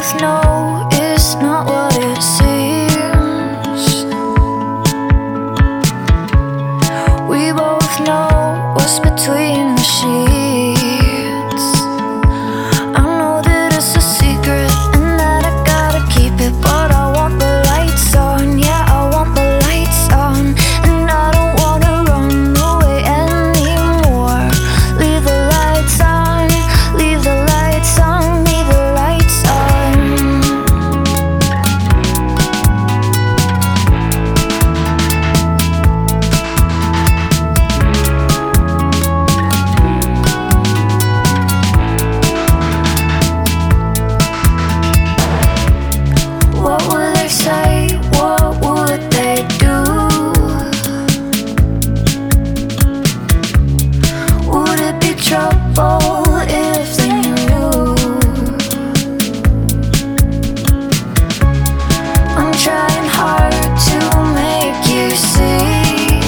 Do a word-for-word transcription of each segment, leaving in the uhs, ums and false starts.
both know it's not what it seems. We both know what's between the sheets. I know that it's a secret and that I gotta keep it, but I want the lights on, yeah, I want the lights on. And I don't wanna run away anymore. Leave the lights on, leave the lights on, leave the lights on. What would they say? What would they do? Would it be trouble if they knew? I'm trying hard to make you see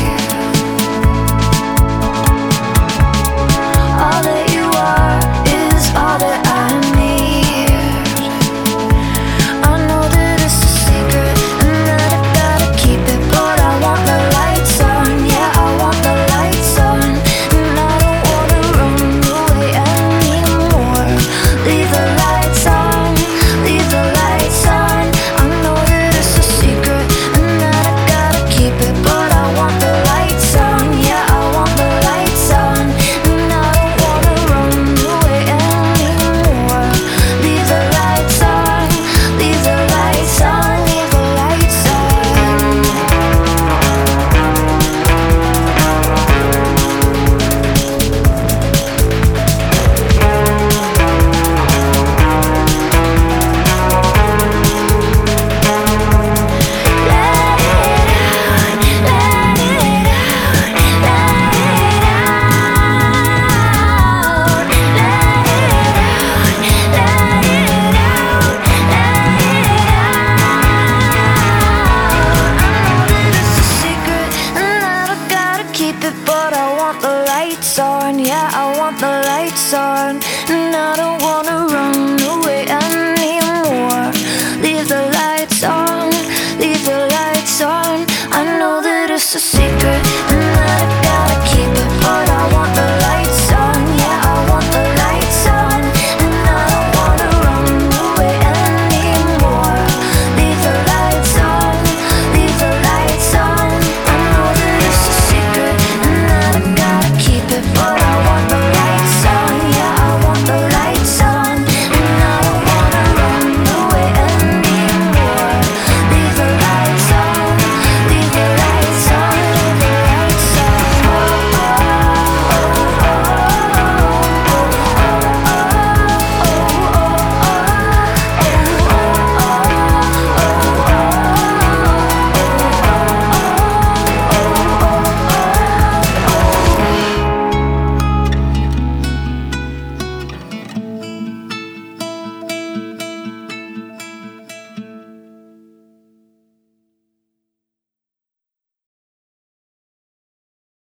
all that you are is all that I need. I know that it's a secret and that I gotta keep it, but I want the lights on, yeah, I want the lights on. And I don't wanna run away anymore. Leave the lights on, leave the lights on. I know that it's a secret and that I gotta keep it, but I want the lights on, yeah, I want the lights on. And I don't wanna run away anymore. Leave the lights on, leave the lights on, leave the lights on. But I want the lights on, yeah, I want the lights on. And I don't wanna